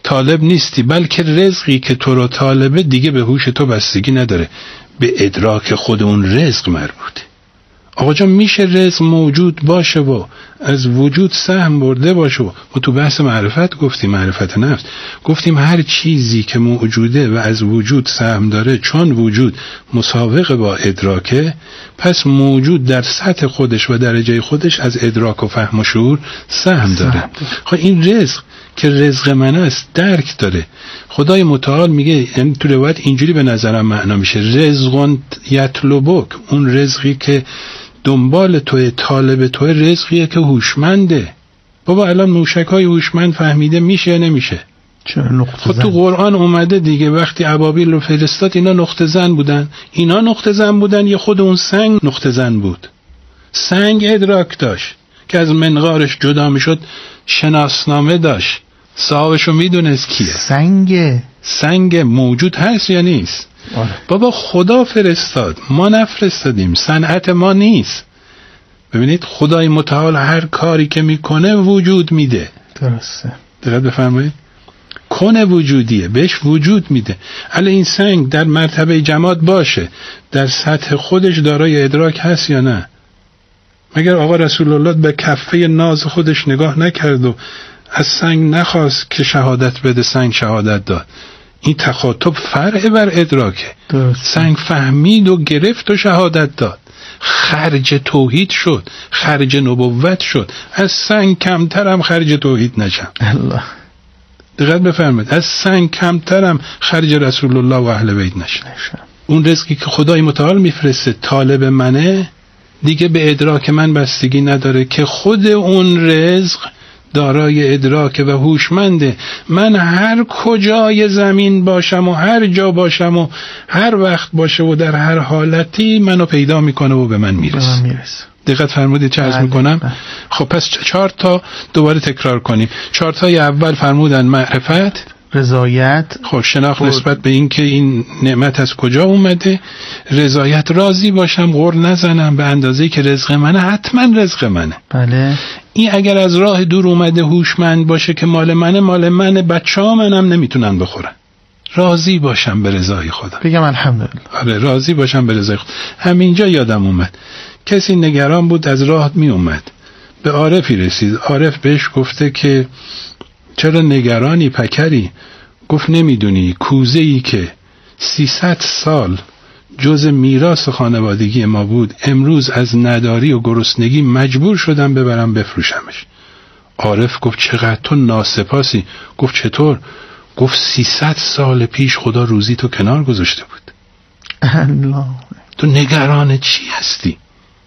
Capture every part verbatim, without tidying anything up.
طالب نیستی، بلکه رزقی که تو رو طالبه دیگه به هوش تو بستگی نداره، به ادراک خود اون رزق مربوطه. آقا جان میشه رزق موجود باشه و از وجود سهم برده باشه. و ما تو بحث معرفت گفتیم، معرفت نفس گفتیم هر چیزی که موجوده و از وجود سهم داره، چون وجود مساوق با ادراکه، پس موجود در سطح خودش و درجه خودش از ادراک و فهم و شعور سهم داره. خب این رزق که رزق من است درک داره. خدای متعال میگه، یعنی تو روایت اینجوری به نظرم معنا میشه، رزقون یطلبک، اون رزقی که دنبال توی، طالب توی، رزقیه که هوشمنده. بابا الان موشکای هوشمند فهمیده میشه یا نمیشه؟ چرا نقطه خود زن؟ تو قرآن اومده دیگه، وقتی ابابیل رو فرستاد اینا نقطه زن بودن، اینا نقطه زن بودن یا خود اون سنگ نقطه زن بود؟ سنگ ادراک داشت که از منقارش جدا میشد، شناسنامه داشت، صاحبشو میدونست کیه. سنگ سنگ موجود هست یا نیست؟ آره. بابا خدا فرستاد، ما نفرستادیم، صنعت ما نیست. ببینید خدای متعال هر کاری که میکنه وجود میده. درسته. دقت بفرمایید، کنه وجودیه، بهش وجود میده. الان این سنگ در مرتبه جماد باشه، در سطح خودش دارای ادراک هست یا نه؟ مگر آقا رسول الله به کفه ناز خودش نگاه نکرد و از سنگ نخواست که شهادت بده؟ سنگ شهادت داد. این تخاطب فرع بر ادراکه. درست. سنگ فهمید و گرفت و شهادت داد، خرج توحید شد، خرج نبوت شد. از سنگ کمترم خرج توحید نشم. الله. دقت بفرمایید، از سنگ کمترم خرج رسول الله و اهل بیت نشم. اون رزقی که خدای متعال میفرسته طالب منه، دیگه به ادراک من بستگی نداره که خود اون رزق دارای ادراک و هوشمنده. من هر کجای زمین باشم و هر جا باشم و هر وقت باشه و در هر حالتی منو پیدا میکنه و به من میرسه. دقت فرمودید چه عرض میکنم؟ خب پس چهار تا دوباره تکرار کنیم. چهار تای اول فرمودن معرفت، رضایت، خب شناخت نسبت به این که این نعمت از کجا اومده، رضایت، راضی باشم، غر نزنم، به اندازه‌ای که رزق منه حتما رزق منه. بله. این اگر از راه دور اومده هوشمند باشه که مال منه، مال منه، بچه‌ها منم نمیتونن بخورن. راضی باشم به رضای خدا، بگم الحمدلله. آره راضی باشم به رضای خدا. همینجا یادم اومد کسی نگران بود از راه می اومد، به عارفی رسید. عارف بهش گفته که چرا نگرانی پکری؟ گفت نمیدونی کوزه‌ای که سیصد سال جز میراث خانوادگی ما بود، امروز از نداری و گرسنگی مجبور شدم ببرم بفروشمش. عارف گفت چقدر تو ناسپاسی. گفت چطور؟ گفت سیصد سال پیش خدا روزی تو کنار گذاشته بود. الله. تو نگران چی هستی؟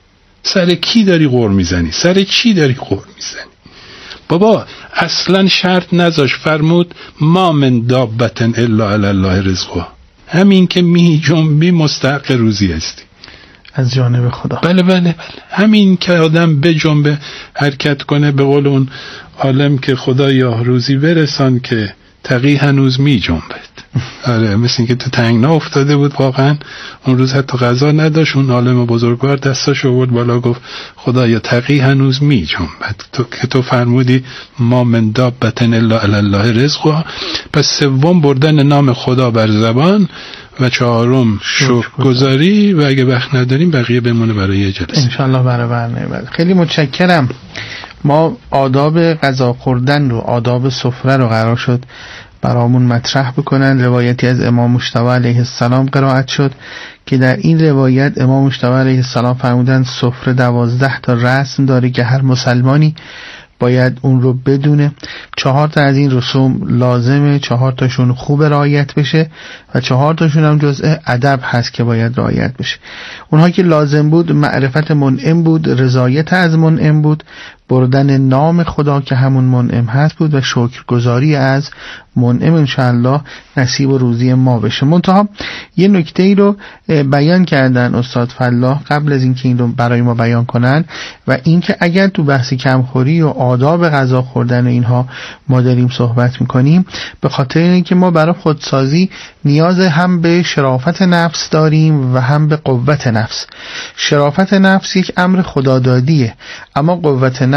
سر کی داری غر میزنی؟ سر چی داری غر میزنی؟ بابا اصلا شرط نذاش، فرمود ما من دابتن الا علی الله رزقها، همین که می جنبی مستحق روزی هستی از جانب خدا. بله بله بله، همین که آدم به جنبه حرکت کنه، به قول اون عالم که خدا یا روزی برسان که تقی هنوز می جنبد. آره مثل این که تو تنگنا افتاده بود واقعا، اون روز حتی غذا نداشت، اون عالم بزرگوار دستش آورد بالا گفت خدایا تقی هنوز می جنبد، تو که تو فرمودی ما من دابتن الا علی الله رزقها. پس سوم بردن نام خدا بر زبان و چهارم شکرگزاری و اگه وقت نداریم بقیه بمونه برای یه جلسه انشالله برای برنامه بعد. خیلی متشکرم. ما آداب غذا خوردن رو، آداب سفره رو قرار شد برامون مطرح بکنن. روایتی از امام مجتبی علیه السلام قرائت شد که در این روایت امام مجتبی علیه السلام فرمودن سفره دوازده تا رسم داره که هر مسلمانی باید اون رو بدونه. چهار تا از این رسوم لازمه، چهار تاشون خوب رعایت بشه و چهار تاشون هم جزء ادب هست که باید رعایت بشه. اونها که لازم بود معرفت منعم بود، رضایت از منعم بود، بردن نام خدا که همون منعم هست بود و شکرگزاری از منعم انشاءالله نصیب و روزی ما بشه. منتها یه نکته ای رو بیان کردن استاد فلاح قبل از اینکه این رو برای ما بیان کنن و اینکه اگر تو بحث کمخوری و آداب غذا خوردن و اینها ما داریم صحبت میکنیم، به خاطر اینکه ما برای خودسازی نیاز هم به شرافت نفس داریم و هم به قوت نفس. شرافت نفس یک امر خدادادیه، اما قوت نفس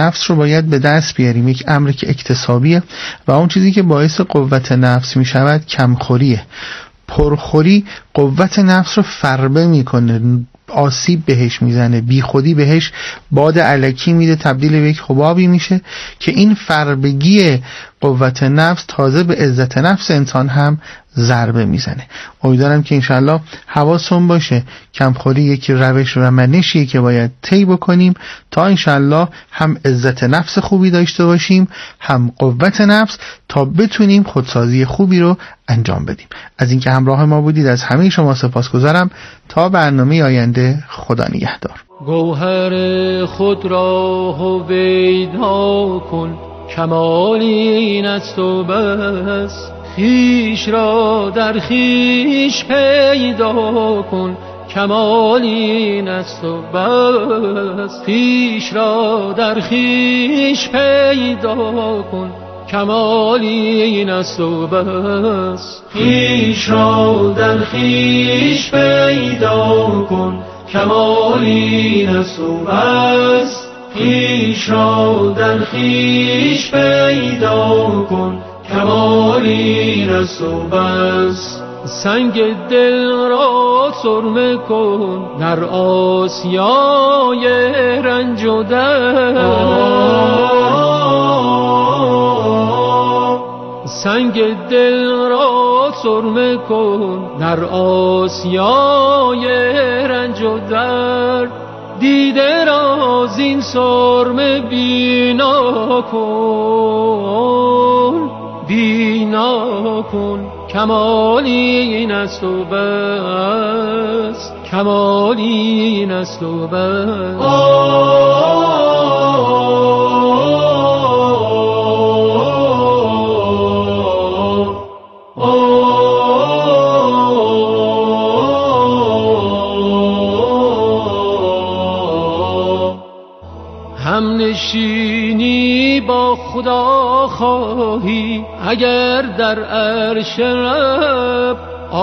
نفس رو باید به دست بیاریم. یک امر که اکتسابیه و اون چیزی که باعث قوت نفس می شود کمخوریه. پرخوری قوت نفس رو فربه میکنه، آسیب بهش میزنه، بی خودی بهش باد الکی میده، تبدیل به یک حبابی میشه که این فربگی قوت نفس تازه به عزت نفس انسان هم ضربه میزنه. امیدوارم که انشالله حواسون باشه کمخوری یک روش و منشیه که باید طی بکنیم تا انشالله هم عزت نفس خوبی داشته باشیم هم قوت نفس تا بتونیم خودسازی خوبی رو انجام بدیم. از اینکه همراه ما بودید از همه شما سپاسگزارم. تا برنامه آینده خدا نگهدار. گوهر خود را هویدا کن، کمالی این است و بس. خویش را در خویش پیدا کن، کمالی این است و بس. خویش را در خویش پیدا کن، کمالی این است و بس. خویش را در خویش پیدا کن، کمالی این است و بس. خویش را در خویش پیدا کن، کمالی این است و بس. سنگ دل را سرمه کن در آسیای رنج و درد. سنگ دل را سرمه کن در آسیای رنج و درد. دیده را زین سرمه بینا کن، بینا کن، کمالی این است و بس. کمالی این است و بس. هم نشینی با خدا خواهی اگر در عرش رب،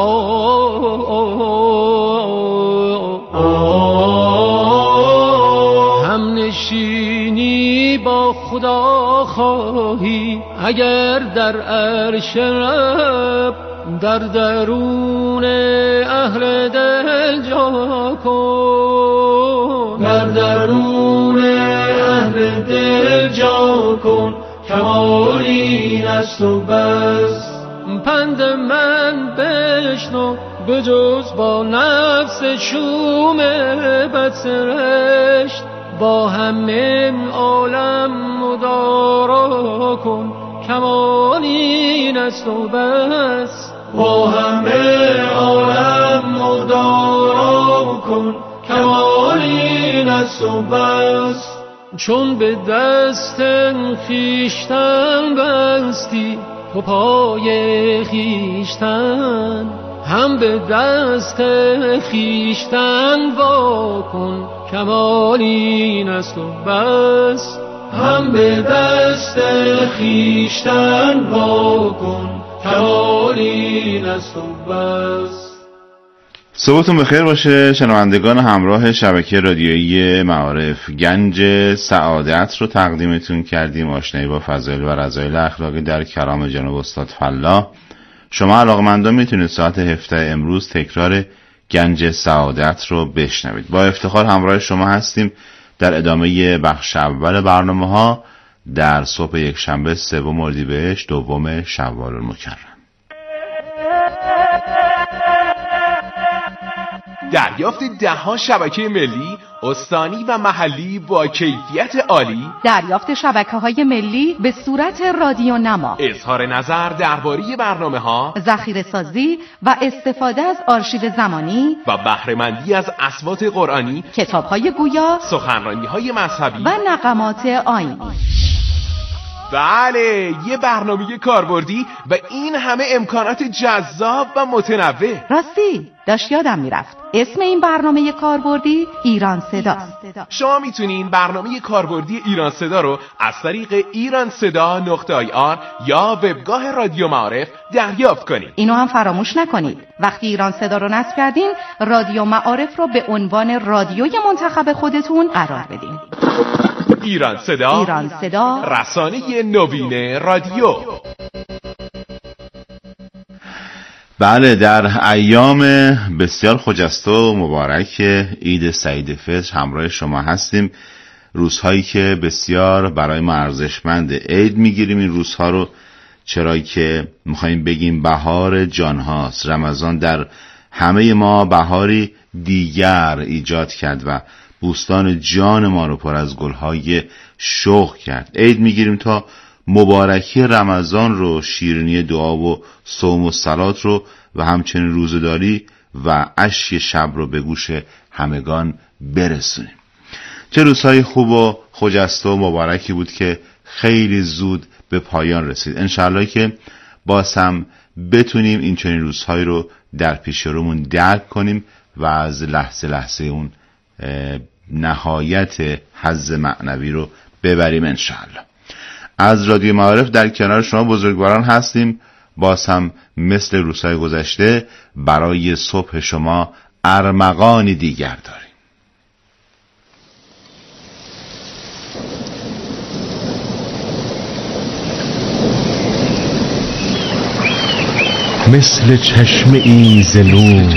هم نشینی با خدا خواهی اگر در عرش رب. در درون اهل دل جا کن، در درون اهل دل جا کن، کمالی این است و بس. پند من بشنو بجز با نفس شوم بدسرشت، با همه عالم مدارا کن، کمالی این است و بس. با همه عالم مدارا کن، کمالی این است و بس. چون به دست خویشتن بستی تو پای خویشتن، هم به دست خویشتن وا کن، کمالی این است و بس. هم به دست خویشتن وا کن، کمالی این است و بس. صبحتون بخیر باشه شنوندگان همراه شبکه رادیویی معارف. گنج سعادت رو تقدیمتون کردیم، آشنایی با فضایل و رذایل اخلاقی در کلام جناب استاد فلاح. شما علاقه‌مندان میتونید ساعت هفده امروز تکرار گنج سعادت رو بشنوید. با افتخار همراه شما هستیم در ادامه بخش اول برنامه ها در صبح یک شنبه سوم اردیبهشت دوم شوال المکرم. دریافت دهها شبکه ملی، استانی و محلی با کیفیت عالی، دریافت شبکه‌های ملی به صورت رادیو نما، اظهار نظر درباره برنامه‌ها، ذخیره سازی و استفاده از آرشیو زمانی و بهره‌مندی از اصوات قرآنی، کتاب‌های گویا، سخنرانی‌های مذهبی و نغمات آیینی. بله، یه برنامه کاربردی و این همه امکانات جذاب و متنوع. راستی داشت یادم میرفت، اسم این برنامه کاربردی ایران صداست. شما میتونین برنامه کاربردی ایران صدا رو از طریق ایران صدا نقطه آی آر یا وبگاه رادیو معارف دریافت کنید. اینو هم فراموش نکنید، وقتی ایران صدا رو نصب کردین رادیو معارف رو به عنوان رادیوی منتخب خودتون قرار بدین. ایران صدا، ایران صدا، رسانه نوین رادیو. بله، در ایام بسیار خجسته و مبارک عید سعید فطر همراه شما هستیم. روزهایی که بسیار برای ما ارزشمند عید میگیریم این روزها رو، چرا که میخواییم بگیم بهار جان هاست. رمضان در همه ما بهاری دیگر ایجاد کرد و بوستان جان ما رو پر از گلهای شوق کرد. عید میگیریم تا مبارکی رمضان رو، شیرینی دعا و صوم و صلات رو و همچنین روزه‌داری و عشی شب رو به گوش همگان برسونیم. چه روزهای خوب و خجسته و مبارکی بود که خیلی زود به پایان رسید. انشالله که باز هم بتونیم این چنین روزهایی رو در پیش رومون درک کنیم و از لحظه لحظه اون نهایت حظ معنوی رو ببریم انشالله. از رادیو معارف در کنار شما بزرگواران هستیم. باز هم مثل روزهای گذشته برای صبح شما ارمغانی دیگر داریم. مثل چشم ایز نور،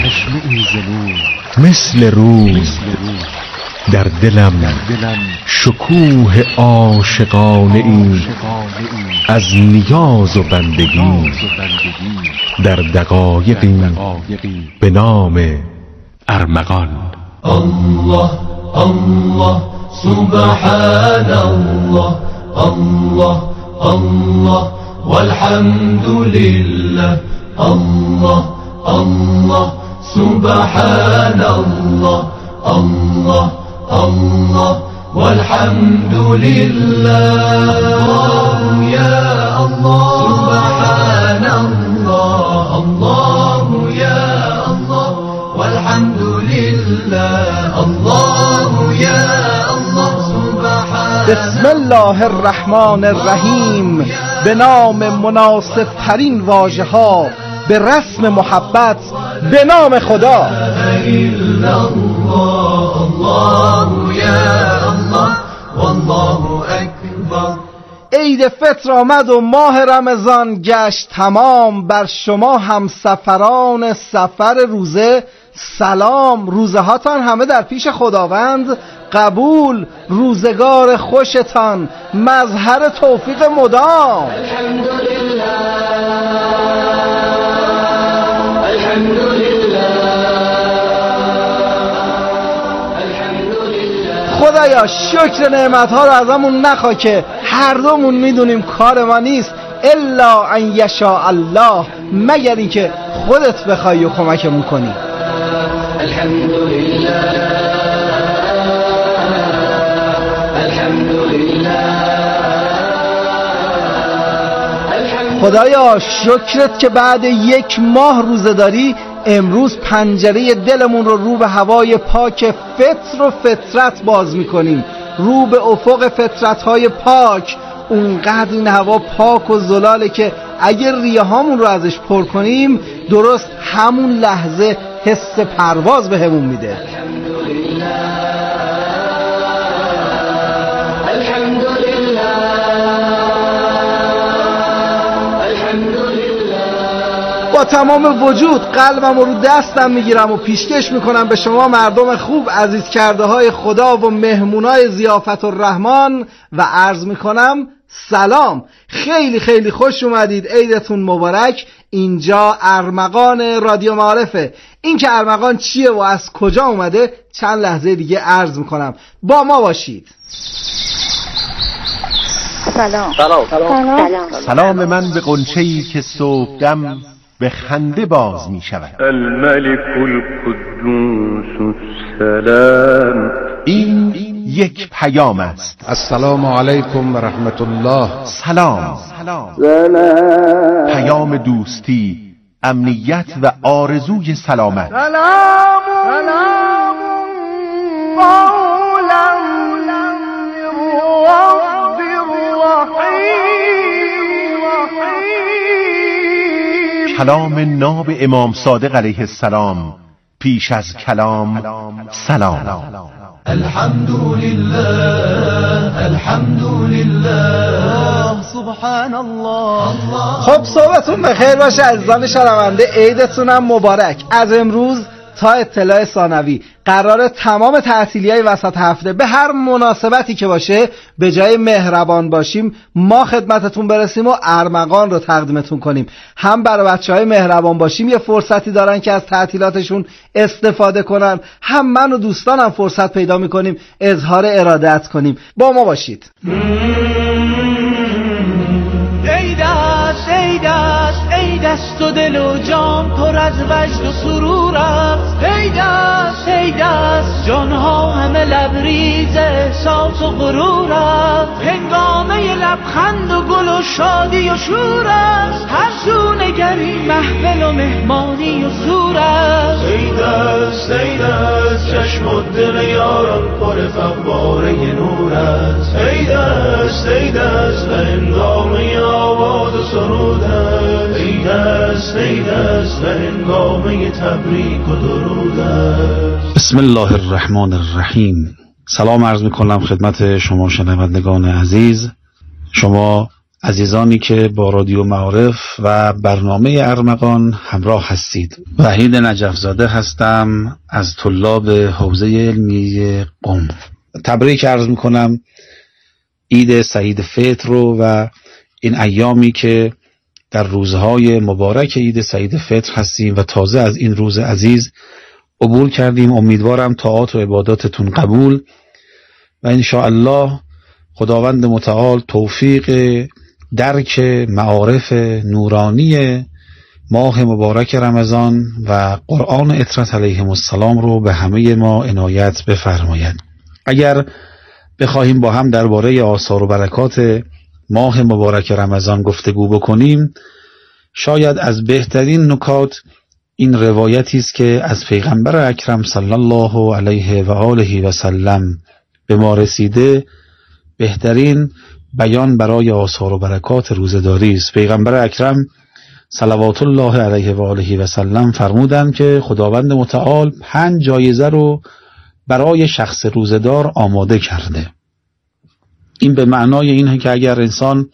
مثل روز در دلم شکوه عاشقانه ای از نیاز و بندگی در دقایقی به نام ارمغان. الله الله سبحان الله الله الله والحمد لله الله الله سبحان الله الله الله والحمد لله الله يا الله سبحان الله الله يا الله والحمد لله الله يا الله سبحان. بسم الله الرحمن الرحیم. به نام مناسب ترین واژه ها به رسم محبت به نام خدا. عید فطر آمد و ماه رمضان گشت تمام. بر شما همسفران سفر روزه سلام. روزه هاتان همه در پیش خداوند قبول. روزگار خوشتان مظهر توفیق مدام. الحمدلله خدایا شکر نعمتها رو ازمون نخوا که هر دومون میدونیم کار ما نیست الا ان یشاء الله، مگر اینکه خودت بخوای و کمکمون کنی. الحمدلله خدایا شکرت که بعد یک ماه روزه داری امروز پنجره دلمون رو رو به هوای پاک فطر و فطرت باز میکنیم، رو به افق فطرت‌های پاک. اونقدر این هوا پاک و زلاله که اگر ریه هامون رو ازش پر کنیم درست همون لحظه حس پرواز به همون میده. با تمام وجود قلبم رو دستم میگیرم و پیشکش میکنم به شما مردم خوب، عزیز کرده های خدا و مهمونای ضیافت الرحمن و عرض میکنم سلام. خیلی خیلی خوش اومدید، عیدتون مبارک. اینجا ارمغان رادیو معارفه. این که ارمغان چیه و از کجا اومده چند لحظه دیگه عرض میکنم، با ما باشید. سلام سلام سلام سلام من به غنچه‌ای که صبحدم به خنده باز می شود. الملك القدوس السلام. این یک پیام است. السلام علیکم و رحمت الله. سلام. سلام. پیام دوستی، امنیت و آرزوی سلامت. سلام سلام قولا من رب رحیم. کلام ناب امام صادق علیه السلام. پیش از کلام سلام. الحمد لله الحمد لله سبحان الله. خب صبحتون بخیر باشه عزیزان شنونده، عیدتونم مبارک. از امروز تا اطلاع ثانوی قرار تمام تعطیلی‌های وسط هفته به هر مناسبتی که باشه به جای مهربان باشیم ما خدمتتون برسیم و ارمغان رو تقدیمتون کنیم. هم برای بچه‌های مهربان باشیم یه فرصتی دارن که از تعطیلاتشون استفاده کنن، هم من و دوستانم فرصت پیدا می‌کنیم اظهار ارادت کنیم. با ما باشید. عید است عید است عید است و دل و جان پر از وجد و سرور است. عید است عید است جانها همه لبریز احساس و غرور است. هنگامه لبخند و گل و شادی و شور است. هر سو نگری محفل و مهمانی و سور است. عید است عید است چشم و دل یاران پر فواره نور است. عید است عید است و هنگامه آواز و سرود است. عید است عید است و هنگامه تبریک و درود است. بسم الله الرحمن الرحیم. سلام عرض میکنم خدمت شما شنوندگان عزیز، شما عزیزانی که با رادیو معارف و برنامه ارمغان همراه هستید. وحید نجفزاده هستم از طلاب حوزه علمی قم. تبریک عرض میکنم عید سعید فطر رو و این ایامی که در روزهای مبارک عید سعید فطر هستیم و تازه از این روز عزیز عبور کردیم. امیدوارم طاعات و عباداتتون قبول و انشاءالله خداوند متعال توفیق درک معارف نورانی ماه مبارک رمضان و قرآن اطرت علیهم السلام رو به همه ما عنایت بفرماید. اگر بخواهیم با هم درباره آثار و برکات ماه مبارک رمضان گفتگو بکنیم، شاید از بهترین نکات این روایتی است که از پیغمبر اکرم صلی الله علیه و آله و سلم به ما رسیده بهترین بیان برای آثار و برکات روزه‌داری است. پیغمبر اکرم صلوات الله علیه و آله و سلم فرمودند که خداوند متعال پنج جایزه رو برای شخص روزه‌دار آماده کرده. این به معنای اینه که اگر انسان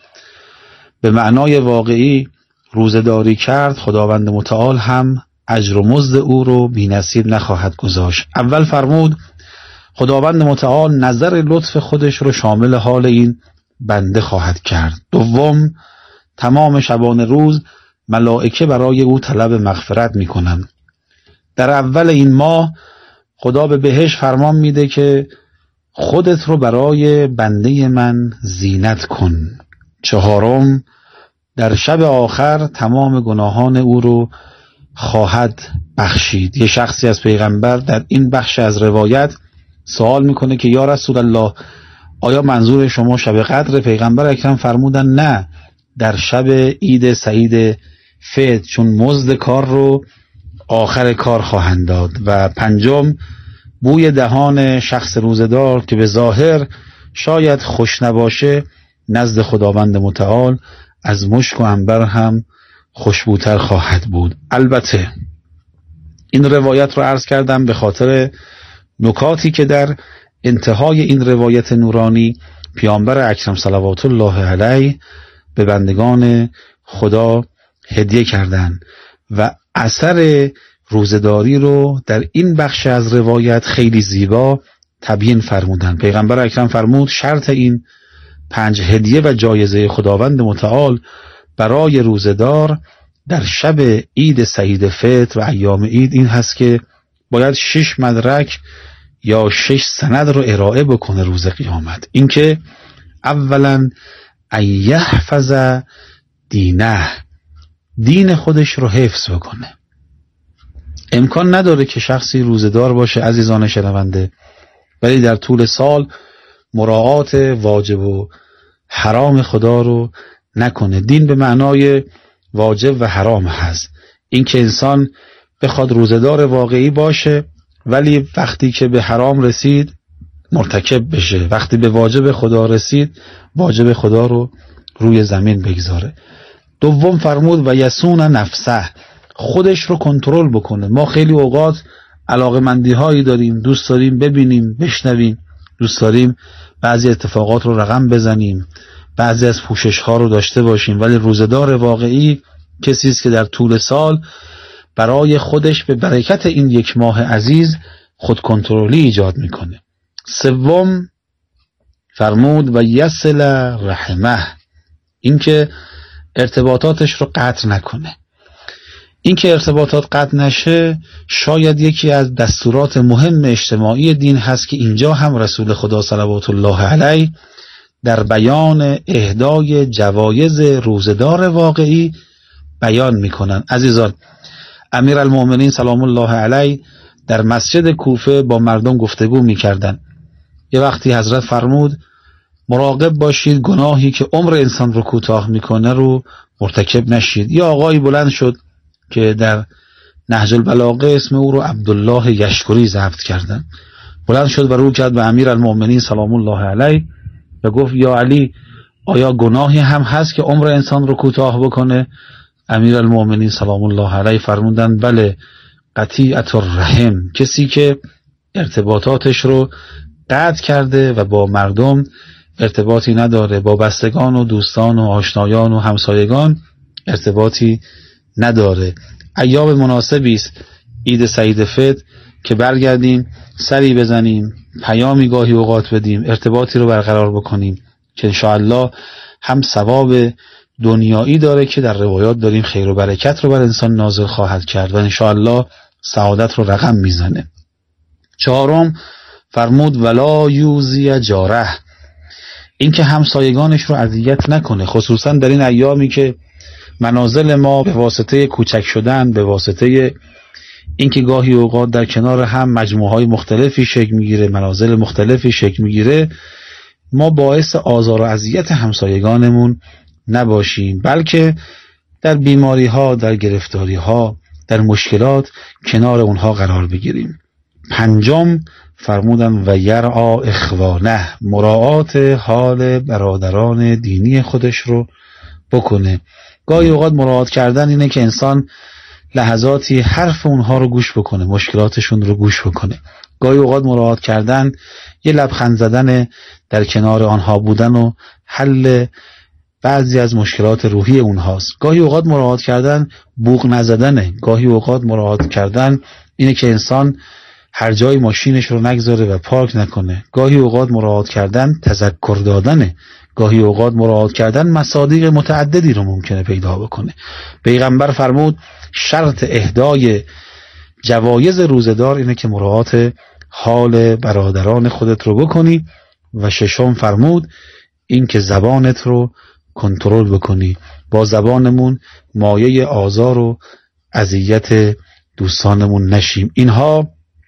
به معنای واقعی روزه‌داری کرد، خداوند متعال هم اجر و مزد او رو بی‌نصیب نخواهد گذاشت. اول فرمود خداوند متعال نظر لطف خودش رو شامل حال این بنده خواهد کرد. دوم، تمام شبان روز ملائکه برای او طلب مغفرت میکنند. در اول این ماه خدا به بهشت فرمان میده که خودت رو برای بنده من زینت کن. چهارم، در شب آخر تمام گناهان او رو خواهد بخشید. یه شخصی از پیغمبر در این بخش از روایت سوال میکنه که یا رسول الله آیا منظور شما شب قدر؟ پیغمبر اکرم فرمودن نه، در شب عید سعید فطر، چون مزد کار رو آخر کار خواهند داد. و پنجم، بوی دهان شخص روزدار که به ظاهر شاید خوش نباشه نزد خداوند متعال از مشک و عنبر هم خوشبوتر خواهد بود. البته این روایت رو عرض کردم به خاطر نکاتی که در انتهای این روایت نورانی پیامبر اکرم صلوات الله علیه به بندگان خدا هدیه کردند و اثر روزداری رو در این بخش از روایت خیلی زیبا تبیین فرمودن. پیغمبر اکرم فرمود شرط این پنج هدیه و جایزه خداوند متعال برای روزدار در شب عید سعید فطر و ایام عید این هست که باید شش مدرک یا شش سند رو ارائه بکنه روز قیامت. اینکه اولا ایحفظ دینه، دین خودش رو حفظ بکنه. امکان نداره که شخصی روزدار باشه عزیزان شنونده ولی در طول سال مراعات واجب و حرام خدا رو نکنه. دین به معنای واجب و حرام هست. این که انسان بخواد روزدار واقعی باشه ولی وقتی که به حرام رسید مرتکب بشه، وقتی به واجب خدا رسید واجب خدا رو روی زمین بگذاره. دوم فرمود و یسون نفسه، خودش رو کنترل بکنه. ما خیلی اوقات علاقمندی هایی داریم، دوست داریم ببینیم، بشنویم، دوست داریم بعضی اتفاقات رو رقم بزنیم، بعضی از پوشش ها رو داشته باشیم، ولی روزدار واقعی کسی است که در طول سال برای خودش به برکت این یک ماه عزیز خود کنترلی ایجاد میکنه. سوم فرمود و یصل رحمه، این که ارتباطاتش رو قطع نکنه. این که ارتباطات قطع نشه شاید یکی از دستورات مهم اجتماعی دین هست که اینجا هم رسول خدا صلوات الله علیه در بیان اهدای جوایز روزدار واقعی بیان میکنن. عزیزان، امیرالمؤمنین سلام الله علیه در مسجد کوفه با مردم گفتگو میکردن. یه وقتی حضرت فرمود مراقب باشید گناهی که عمر انسان رو کوتاه میکنه رو مرتکب نشید. یه آقایی بلند شد که در نهج البلاغه اسم او رو عبدالله یشکری ضبط کردن. بلند شد و رو کرد به امیرالمؤمنین سلام الله علیه و گفت یا علی، آیا گناهی هم هست که عمر انسان رو کوتاه بکنه؟ امیرالمؤمنین سلام الله علیه فرمودند بله، قطیعت الرحم، کسی که ارتباطاتش رو قطع کرده و با مردم ارتباطی نداره، با بستگان و دوستان و آشنایان و همسایگان ارتباطی نداره. ایام مناسبی است عید سعید فطر که برگردیم سری بزنیم، پیامی گاهی اوقات بدیم، ارتباطی رو برقرار بکنیم که انشاءالله هم ثواب دنیایی داره که در روایات داریم خیر و برکت رو بر انسان نازل خواهد کرد و انشاءالله سعادت رو رقم میزنه. چهارم فرمود ولا یوزی جاره، این که همسایگانش رو اذیت نکنه، خصوصا در این ایامی که منازل ما به واسطه کوچک شدن، به واسطه اینکه گاهی اوقات در کنار هم مجموعهای مختلفی شکل میگیره، منازل مختلفی شکل میگیره، ما باعث آزار و اذیت همسایگانمون نباشیم، بلکه در بیماری ها، در گرفتاری ها، در مشکلات کنار اونها قرار بگیریم. پنجم فرمودن و یرعا اخوانه، مراعات حال برادران دینی خودش رو بکنه. گاهی اوقات مراعات کردن اینه که انسان لحظاتی حرف اونها رو گوش بکنه، مشکلاتشون رو گوش بکنه. گاهی اوقات مراعات کردن یه لبخند زدن، در کنار آنها بودن و حل بعضی از مشکلات روحی اونهاست. گاهی اوقات مراعات کردن بوق نزدنه. گاهی اوقات مراعات کردن اینه که انسان هر جای ماشینش رو نگذاره و پارک نکنه. گاهی اوقات مراعات کردن تذکر دادنه. گاهی اوقات مراعات کردن مصادیق متعددی رو ممکنه پیدا بکنه. پیغمبر فرمود شرط اهدای جوایز روزدار اینه که مراعات حال برادران خودت رو بکنی. و ششم فرمود این که زبانت رو کنترل بکنی، با زبانمون مایه آزار و اذیت دوستانمون نشیم. اینها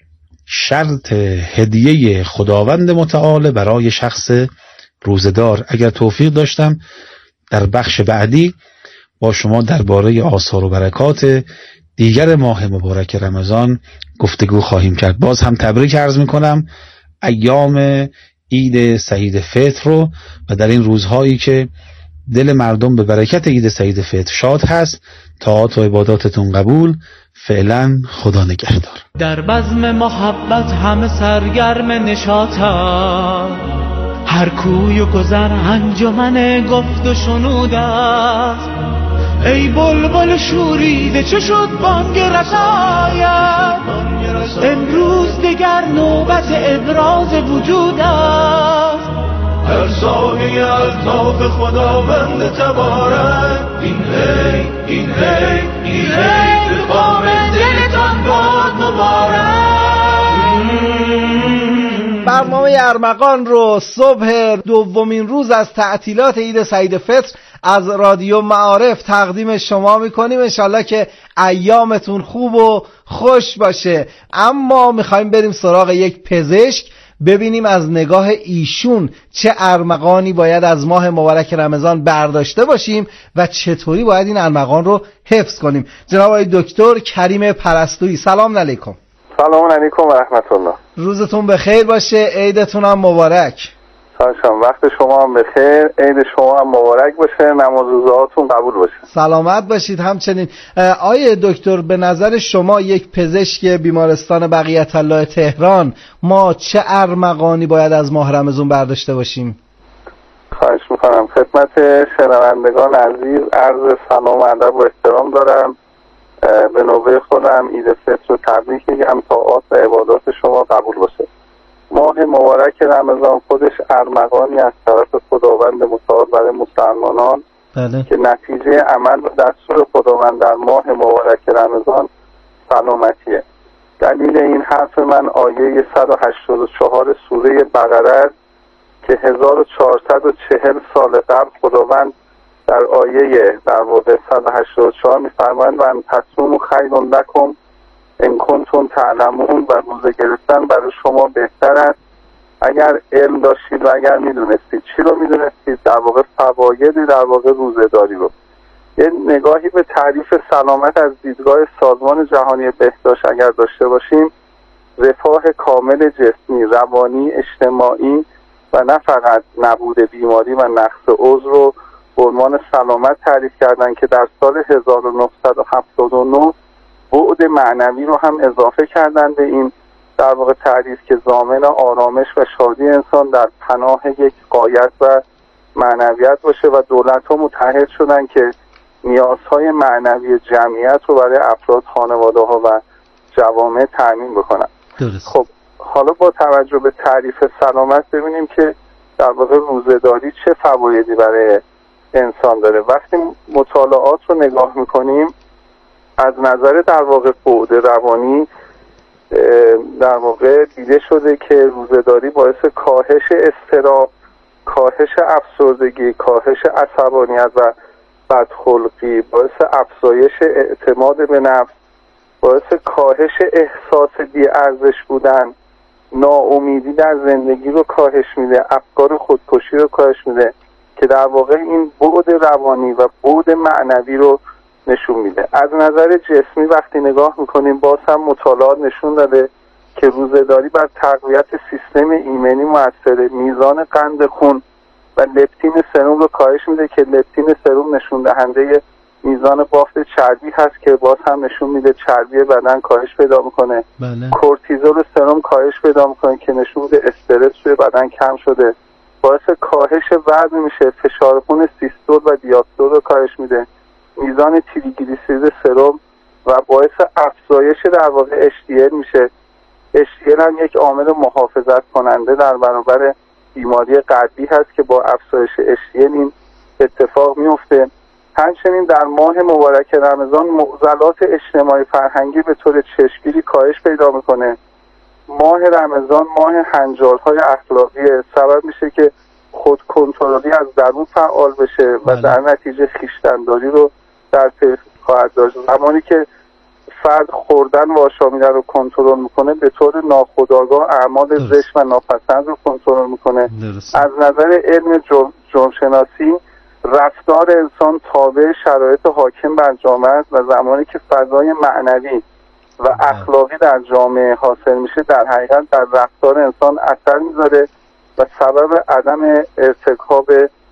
شرط هدیه خداوند متعال برای شخص روزدار. اگر توفیق داشتم در بخش بعدی با شما درباره آثار و برکات دیگر ماه مبارک رمضان گفتگو خواهیم کرد. باز هم تبریک عرض میکنم ایام عید سعید فطر رو و در این روزهایی که دل مردم به برکت عید سعید فطر شاد هست. طاعات و عباداتتون قبول. فعلا خدا نگهدار. در بزم محبت همه سرگرم نشاطم، هر کوی و گذر انجمن گفت و شنود است. ای بلبل شوریده چه شد بانگ رسایت، امروز دیگر نوبت ابراز وجود است. هر سایه الطاف خداوند تبارک، این هی این هی این هی به قام دلتان باد مبارک. برنامه ارمغان رو صبح دومین روز از تعطیلات عید سعید فطر از رادیو معارف تقدیم شما میکنیم. انشالله که ایامتون خوب و خوش باشه. اما میخوایم بریم سراغ یک پزشک، ببینیم از نگاه ایشون چه ارمغانی باید از ماه مبارک رمضان برداشته باشیم و چطوری باید این ارمغان رو حفظ کنیم. جناب آقای دکتر کریم پرستویی، سلام علیکم. سلام علیکم و رحمت الله. روزتون بخیر باشه، عیدتون هم مبارک. خواهشم. وقت شما هم بخیر، عید شما هم مبارک باشه، نماز روزهاتون قبول باشه. سلامت باشید. همچنین آیه دکتر، به نظر شما یک پزشک بیمارستان بقیت الله تهران ما چه ارمغانی باید از ماه رمضان برداشته باشیم؟ خواهش میکنم. خدمت شنوندگان عزیز عرض سلام و ادب و احترام دارم. به نوبه خودم عید فطر رو تبریک میگم، طاعات و عبادات شما قبول باشه. ماه مبارک رمضان خودش ارمغانی از طرف خداوند متعال برای مسلمانان بله. که نتیجه عمل و دستور خداوند در ماه مبارک رمضان سلامتیه. دلیل این حرف من آیه صد و هشتاد و چهار سوره بقره است که هزار و چهارصد و چهل سال قبل خداوند در آیه در واقع صد و هشتاد و چهار می‌فرماید و ان تصوموا خیر لکم ان کنتم تعلمون، و روزه گرفتن برای شما بهتر است اگر علم داشتید و اگر میدونستید. چی رو میدونستید؟ در واقع فواید در واقع روزه‌داری رو. یه نگاهی به تعریف سلامت از دیدگاه سازمان جهانی بهداشت اگر داشته باشیم، رفاه کامل جسمی، روانی، اجتماعی و نه فقط نبود بیماری و نقص عضو رو به عنوان سلامت تعریف کردن که در سال هزار و نهصد و هفتاد و نه بعد معنوی رو هم اضافه کردن به این در واقع تعریف که ضامن آرامش و شادی انسان در پناه یک غایت و معنویت باشه، و دولت‌ها متحد شدن که نیازهای معنوی جمعیت رو برای افراد، خانواده‌ها و جوامع تأمین بکنن. درست. خب حالا با توجه به تعریف سلامت ببینیم که در واقع روزه‌داری چه فوایدی برای انسان داره. وقتی مطالعات رو نگاه می‌کنیم از نظر در واقع بعد روانی در واقع دیده شده که روزه‌داری باعث کاهش اضطراب، کاهش افسردگی، کاهش عصبانیت و بدخلقی، باعث افزایش اعتماد به نفس، باعث کاهش احساس بی‌ارزش بودن، ناامیدی در زندگی رو کاهش میده، افکار خودکشی رو کاهش میده که در واقع این بعد روانی و بعد معنوی رو نشون میده. از نظر جسمی وقتی نگاه میکنیم باز هم مطالعات نشون داده که روزه‌داری بر تقویت سیستم ایمنی موثره، میزان قند خون و لپتین سرم رو کاهش میده که لپتین سرم نشون دهنده میزان بافت چربی هست که باز هم نشون میده چربی بدن کاهش پیدا میکنه. بله. کورتیزول سرم کاهش پیدا میکنه که نشون میده استرس توی بدن کم شده، باعث کاهش وزن میشه، فشار خون سیستول و دیاستول رو کاهش میده، میزان تریگلیسیرید سرم و باعث افزایش در واقع اچ دی ال میشه. اچ دی ال هم یک عامل محافظت کننده در برابر بیماری قلبی هست که با افزایش اچ دی ال این اتفاق میفته. همچنین در ماه مبارک رمضان معضلات اجتماعی فرهنگی به طور چشمگیری کاهش پیدا میکنه. ماه رمضان ماه هنجارهای اخلاقی سبب میشه که خود کنترلی از درون فعال بشه و در نتیجه خویشتن‌داری رو در پی خواهد داشت. زمانی که فرد خوردن و آشامیدن رو کنترل میکنه به طور ناخودآگاه اعمال زشت و ناپسند رو کنترل میکنه. از نظر علم جرم, جرم شناسی رفتار انسان تابع شرایط حاکم بر جامعه است و زمانی که فضای معنوی و اخلاقی در جامعه حاصل میشه در حقیقت در رفتار انسان اثر میذاره و سبب عدم ارتکاب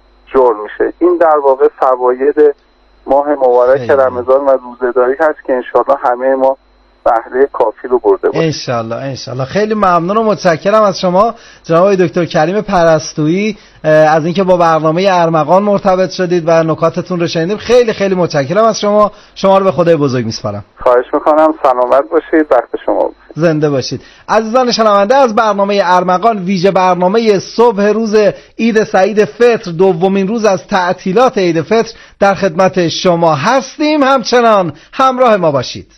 جرم میشه. این در واقع فواید ماه مبارک رمضان و روزه‌داری هست که انشالله همه ما بهره کافی رو برده باشیم. انشالله انشالله. خیلی ممنون و متشکرم از شما جناب دکتر کریم پرستویی از اینکه با برنامه ارمغان مرتبط شدید و نکاتتون رو شنیدیم. خیلی خیلی متشکرم از شما. شما رو به خدای بزرگ میسپارم. خواهش میکنم. سلامت باشید. وقت شما باشید. زنده باشید. عزیزان شنونده، از برنامه ارمغان ویژه برنامه صبح روز عید سعید فطر، دومین روز از تعطیلات عید فطر، در خدمت شما هستیم. همچنان همراه ما باشید.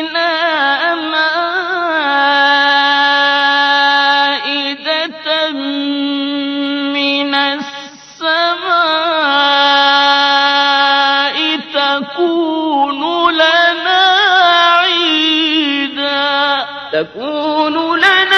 مائدة يكون لنا